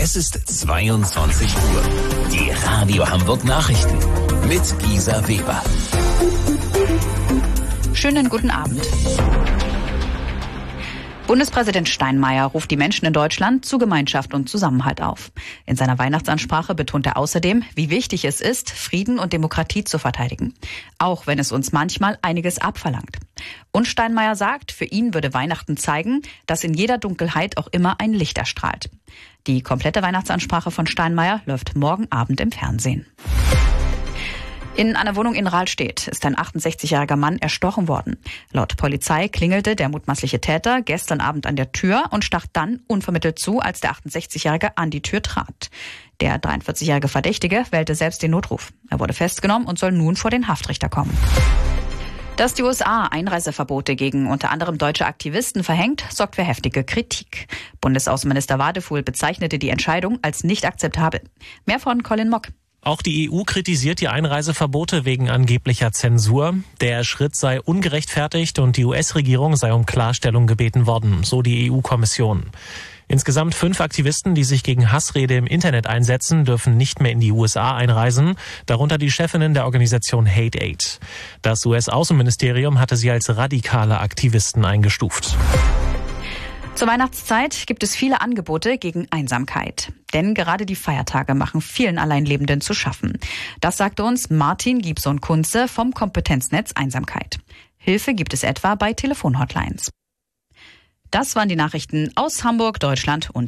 Es ist 22 Uhr. Die Radio Hamburg Nachrichten mit Gisa Weber. Schönen guten Abend. Bundespräsident Steinmeier ruft die Menschen in Deutschland zu Gemeinschaft und Zusammenhalt auf. In seiner Weihnachtsansprache betont er außerdem, wie wichtig es ist, Frieden und Demokratie zu verteidigen. Auch wenn es uns manchmal einiges abverlangt. Und Steinmeier sagt, für ihn würde Weihnachten zeigen, dass in jeder Dunkelheit auch immer ein Licht erstrahlt. Die komplette Weihnachtsansprache von Steinmeier läuft morgen Abend im Fernsehen. In einer Wohnung in Rahlstedt ist ein 68-jähriger Mann erstochen worden. Laut Polizei klingelte der mutmaßliche Täter gestern Abend an der Tür und stach dann unvermittelt zu, als der 68-jährige an die Tür trat. Der 43-jährige Verdächtige wählte selbst den Notruf. Er wurde festgenommen und soll nun vor den Haftrichter kommen. Dass die USA Einreiseverbote gegen unter anderem deutsche Aktivisten verhängt, sorgt für heftige Kritik. Bundesaußenminister Wadefuhl bezeichnete die Entscheidung als nicht akzeptabel. Mehr von Colin Mock. Auch die EU kritisiert die Einreiseverbote wegen angeblicher Zensur. Der Schritt sei ungerechtfertigt und die US-Regierung sei um Klarstellung gebeten worden, so die EU-Kommission. Insgesamt 5 Aktivisten, die sich gegen Hassrede im Internet einsetzen, dürfen nicht mehr in die USA einreisen, darunter die Chefinnen der Organisation Hate Aid. Das US-Außenministerium hatte sie als radikale Aktivisten eingestuft. Zur Weihnachtszeit gibt es viele Angebote gegen Einsamkeit. Denn gerade die Feiertage machen vielen Alleinlebenden zu schaffen. Das sagte uns Martin Gibson-Kunze vom Kompetenznetz Einsamkeit. Hilfe gibt es etwa bei Telefonhotlines. Das waren die Nachrichten aus Hamburg, Deutschland und